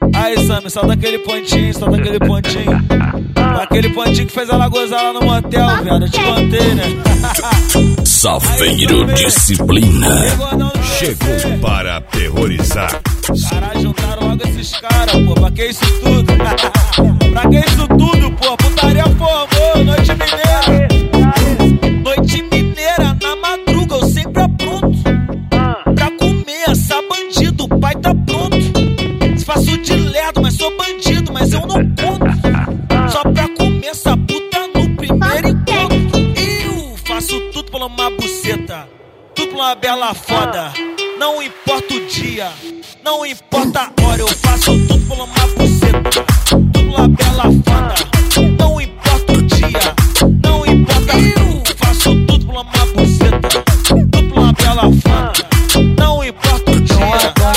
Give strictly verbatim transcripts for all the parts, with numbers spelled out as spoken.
Aí, Sammy, solta aquele pontinho, solta aquele pontinho. Aquele pontinho que fez ela gozar lá no motel, viado. Eu te contei, né? Safeiro Disciplina chegou para aterrorizar. Caralho, juntaram logo esses caras, pô. Pra que isso tudo? Pra que isso tudo, pô? Putaria formou, noite mineira. Noite mineira, na madruga, eu sempre apronto. Pra comer, essa bandido, o pai tá pronto. Se faço de lerdo, mas sou bandido, mas eu não conto. Só pra comer essa puta no primeiro encontro. Eu faço tudo por uma buceta, tudo por uma bela foda. Não importa o dia, não importa a hora. Eu faço tudo por uma buceta, tudo por uma bela foda. Não importa o dia, não importa. Eu faço tudo por uma buceta, tudo por uma bela foda. Não importa o dia.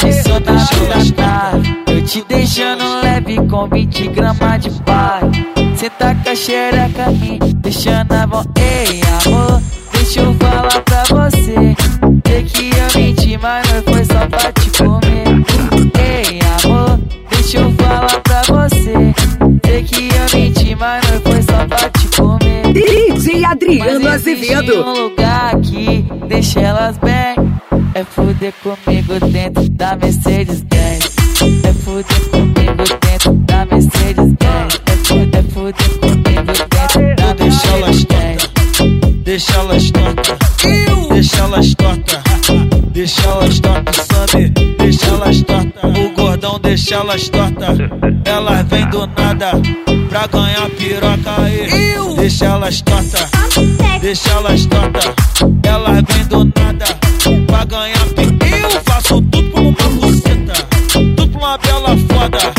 Eu te deixando leve com vinte gramas de paz. Cê tá com a xereca me deixando a mão. Ei, amor, deixa eu falar pra você. Sei que eu menti, mas não foi só pra te comer. Ei, amor, deixa eu falar pra você. Sei que eu menti, mas não foi só pra te comer. D J Adriano Azevedo. Um lugar aqui, deixa elas bem. É fuder comigo dentro da Mercedes Benz. É fuder comigo dentro da Mercedes Benz. É fuder, é fuder comigo dentro da Mercedes Benz. Deixa elas tortas, deixa elas tortas, deixa elas tortas, Sammy, deixa elas tortas. O gordão deixa elas tortas, elas vêm do nada pra ganhar piroca aí. Deixa elas tortas, deixa elas tortas, elas vêm do nada pra ganhar piroca. Eu faço tudo por uma buceta, tudo por uma bela foda.